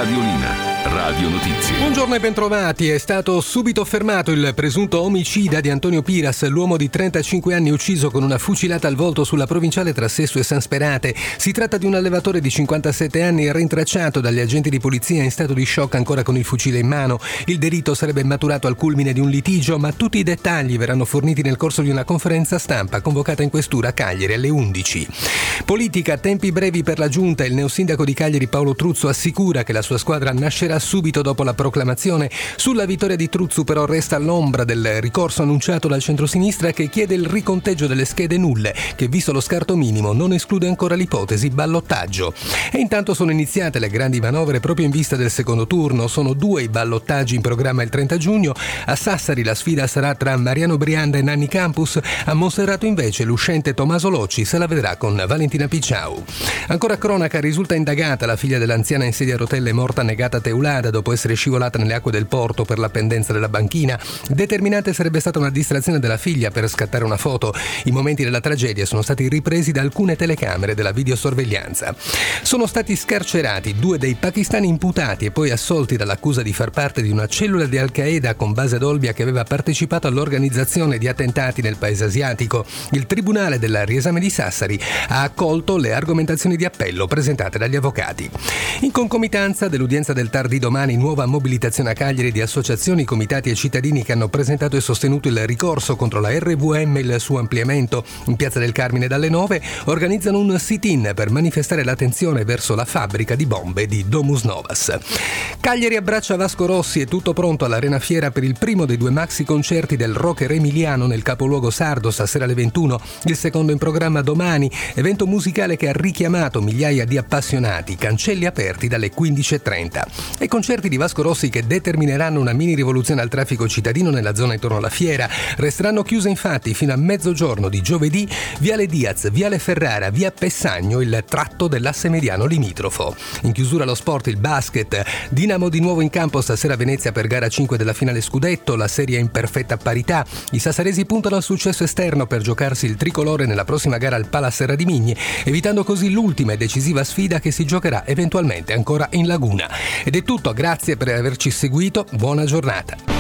Radiolina. Radio Notizie. Buongiorno e bentrovati. È stato subito fermato il presunto omicida di Antonio Piras, l'uomo di 35 anni ucciso con una fucilata al volto sulla provinciale tra Sesto e San Sperate. Si tratta di un allevatore di 57 anni rintracciato dagli agenti di polizia in stato di shock ancora con il fucile in mano. Il delitto sarebbe maturato al culmine di un litigio, ma tutti i dettagli verranno forniti nel corso di una conferenza stampa convocata in questura a Cagliari alle 11. Politica, tempi brevi per la giunta. Il neosindaco di Cagliari Paolo Truzzu assicura che la sua squadra nascerà subito dopo la proclamazione. Sulla vittoria di Truzzu però resta l'ombra del ricorso annunciato dal centrosinistra che chiede il riconteggio delle schede nulle, che visto lo scarto minimo non esclude ancora l'ipotesi ballottaggio. E intanto sono iniziate le grandi manovre proprio in vista del secondo turno. Sono 2 i ballottaggi in programma il 30 giugno. A Sassari la sfida sarà tra Mariano Brianda e Nanni Campus. A Monserrato invece l'uscente Tommaso Locci se la vedrà con Valentina Picciau. Ancora cronaca, risulta indagata la figlia dell'anziana in sedia a rotelle morta negata a Teulada dopo essere scivolata nelle acque del porto per la pendenza della banchina. Determinante sarebbe stata una distrazione della figlia per scattare una foto. I momenti della tragedia sono stati ripresi da alcune telecamere della videosorveglianza. Sono stati scarcerati 2 dei pakistani imputati e poi assolti dall'accusa di far parte di una cellula di Al-Qaeda con base ad Olbia che aveva partecipato all'organizzazione di attentati nel paese asiatico. Il tribunale del riesame di Sassari ha accolto le argomentazioni di appello presentate dagli avvocati. In concomitanza dell'udienza del TAR di domani, nuova mobilitazione a Cagliari di associazioni, comitati e cittadini che hanno presentato e sostenuto il ricorso contro la RVM e il suo ampliamento. In Piazza del Carmine dalle 9 organizzano un sit-in per manifestare l'attenzione verso la fabbrica di bombe di Domus Novas. Cagliari abbraccia Vasco Rossi, è tutto pronto all'Arena Fiera per il primo dei 2 maxi concerti del rocker emiliano nel capoluogo sardo stasera alle 21, il secondo in programma domani, evento musicale che ha richiamato migliaia di appassionati, cancelli aperti dalle 15:30. E concerti di Vasco Rossi che determineranno una mini rivoluzione al traffico cittadino nella zona intorno alla fiera. Resteranno chiuse infatti fino a mezzogiorno di giovedì Viale Diaz, Viale Ferrara, Via Pessagno, il tratto dell'asse mediano limitrofo. In chiusura allo sport il basket. Dinamo di nuovo in campo stasera a Venezia per gara 5 della finale scudetto, la serie è in perfetta parità. I sassaresi puntano al successo esterno per giocarsi il tricolore nella prossima gara al Palace Radimini, evitando così l'ultima e decisiva sfida che si giocherà eventualmente ancora in Laguna. Ed è tutto, grazie per averci seguito, buona giornata.